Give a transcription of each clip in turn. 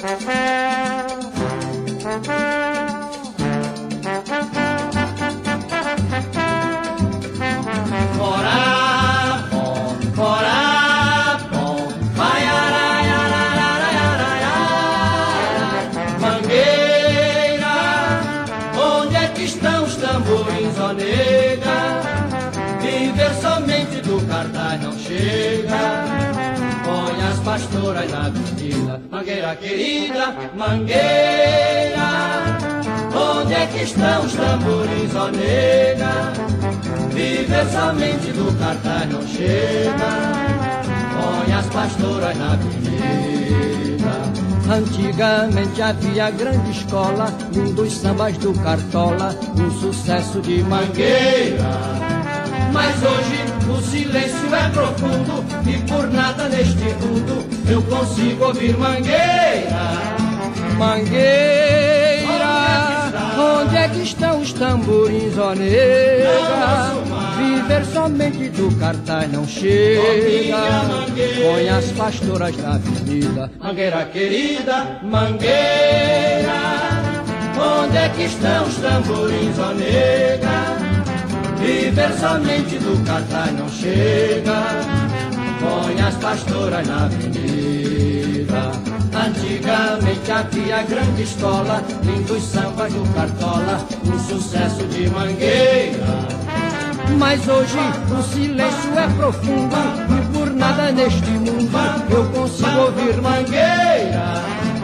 Não chega, põe as pastoras na avenida. Mangueira querida, mangueira, onde é que estão os tamborins, ó nega? Viver somente do cartaz não chega, põe as pastoras na avenida. Antigamente havia grande escola, lindos sambas do Cartola, um sucesso de Mangueira. Mas hoje o silêncio é profundo e por nada neste mundo eu consigo ouvir Mangueira. Mangueira, onde é que estão os tamborins, ó nega? Viver somente do cartaz não chega, põe as pastoras na avenida. Mangueira querida, mangueira, onde é que estão os tamborins, ó nega? Viver somente do cartaz não chega, põe as pastoras na avenida. Antigamente havia grande escola, lindos sambas do Cartola, um sucesso de Mangueira. Mas hoje o silêncio é profundo e por nada neste mundo eu consigo ouvir Mangueira.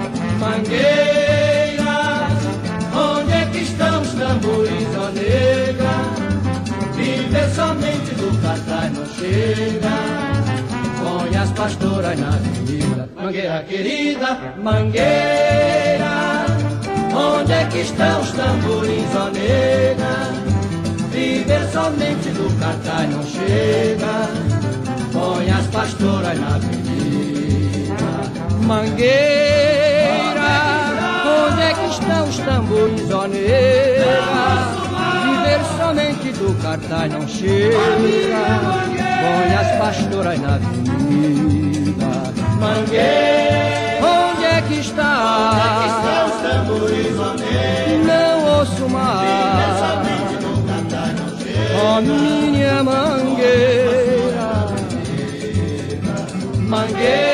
Mangueira, onde é que estão os tamborins, ó nega? Viver somente do cartaz não chega, põe as pastoras na avenida. Mangueira querida, mangueira, onde é que estão os tamborins, ó nega? Viver somente do cartaz não chega, põe as pastoras na avenida. Mangueira, onde é que estão os tamborins, ó nega? Viver somente do cartaz não chega, põe as pastoras na avenida. Mangueira, onde é que está? Onde é que estão os tamborins, ó nega? Não ouço mais. Viver somente do cartaz não chega, ó minha mangueira. Mangueira.